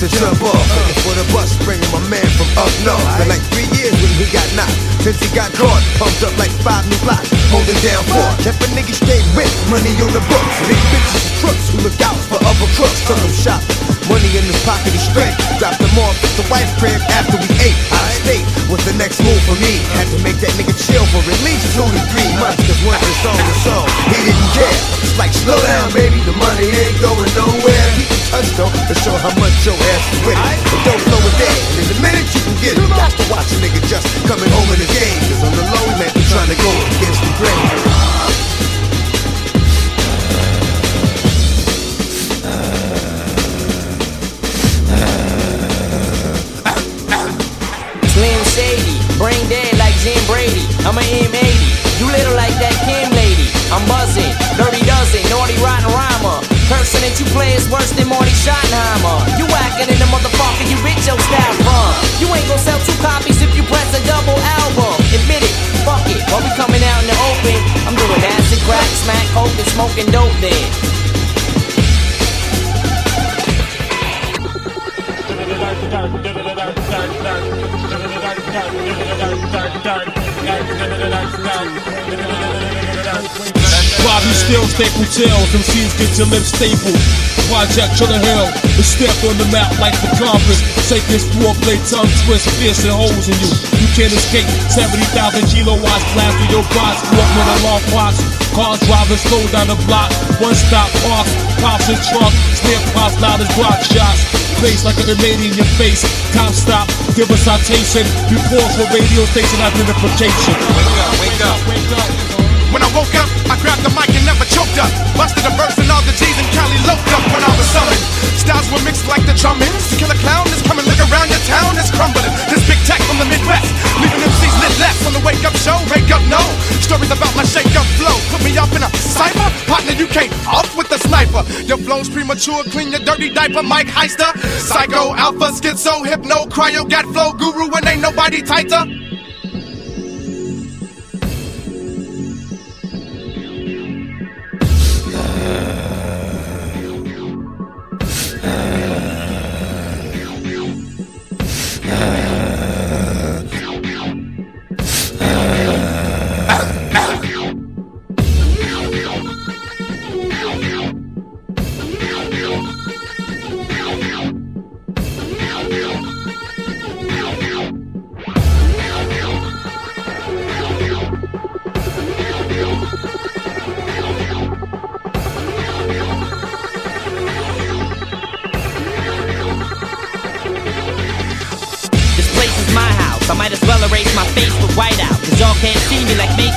to jump off. Looking for the bus, bringing my man from up north. Been like 3 years when he got knocked. Since he got caught, pumped up like 5 new blocks. Holding down 4. Kept a nigga straight with money on the books. Big bitches and crooks who look out for other crooks. Tell them shop. Money in his pocket, he straight. Dropped them off at the wife crib after we ate. Out of state was the next move for me. Had to make that nigga chill for at least 2 to 3 months. Cause once it's on the show, he didn't care. It's like, slow down, baby, the money ain't going nowhere. Keep in touch though, to show how much your ass is with it. But don't slow it down, and in the minute you can get it. Got to watch a nigga just coming home in the game. Cause on the low, he might be trying to go against the grain. Slim Shady, brain dead like Jim Brady. I'm a M80, you little like that Kim lady. I'm buzzing, dirty dozen, naughty rotten rhymer. Cursing that you play is worse than Marty Schottenheimer. You whacking in the motherfucker, you bitch your style from. You ain't gon' sell 2 copies if you press a double album. Admit it, fuck it, while we coming out in the open. I'm doing acid, crack, smack, coke, and smoking dope then. Bobby still staple tails, MCs get your lips stapled. Project Triller Hill is stamped on the map like the compass. Satan's foreplay, tongue twist, piercing holes in you. You can't escape 70,000 kilowatts blast through your box. Walk with a long box. Cars driving slow down the block. One stop parks, pops in trunk. Snare pops loud as block shots. Face like a lady in your face. Cop stop, give a citation. You pause for radio station identification. Wake up, wake up, wake up. When I woke up, I grabbed the mic and never choked up. Busted a verse and all the G's in Cali loped up when I was summoned. Styles were mixed like the drummins. To kill a clown is coming, look around your town, it's crumbling. This big tech from the Midwest, leaving MCs lit less on the wake up show. Make up no stories about my shake up flow. Put me up in a cypher, partner, you can't off with the sniper. Your flow's premature, clean your dirty diaper, Mike Heister. Psycho, alpha, schizo, hypno, cryo, got flow, guru, and ain't nobody tighter. I might as well erase my face with whiteout. Cause y'all can't see me like Matrix.